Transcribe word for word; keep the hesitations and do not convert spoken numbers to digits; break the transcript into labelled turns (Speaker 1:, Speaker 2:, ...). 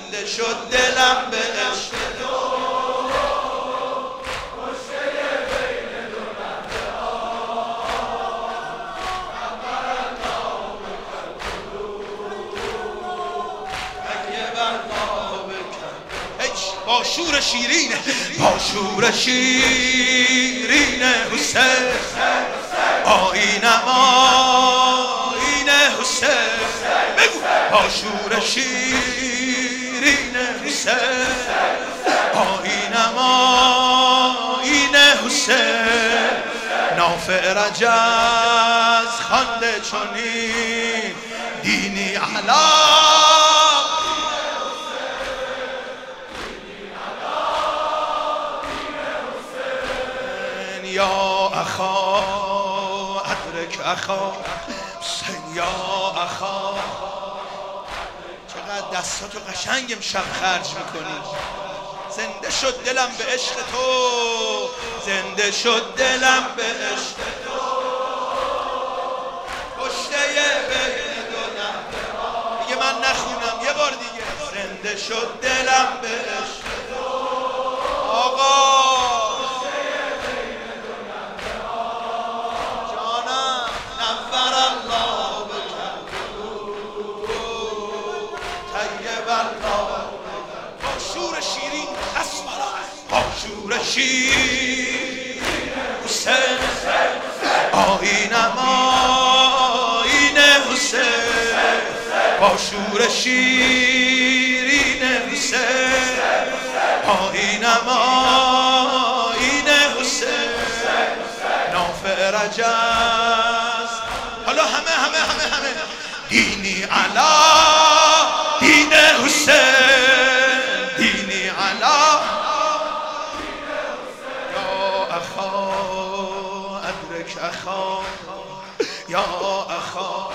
Speaker 1: زنده شد دلم به عشق تو با شور شیرین با شور شیرین حسین آینم آین حسین بگو با شور شیرین حسین آینم آین حسین نافع رجز خوانده چنین دینی علا یا اخا ادرک اخا حسین یا اخا. چقدر دستاتو قشنگ امشب خرج میکنی. زنده شد دلم به عشق تو، زنده شد دلم به عشق تو، کشته بین دو نهر. دیگه من نخونم یه بار دیگه. زنده شد دلم به عشق تو آقا. با شور شیرین با شور شیرین حسین آینم آین حسین با شور شیرین حسین آینم آین حسین نافع رجز. حالا همه همه همه همه دینی علا دین حسین دینی علا یا اخا ادرک اخا یا اخا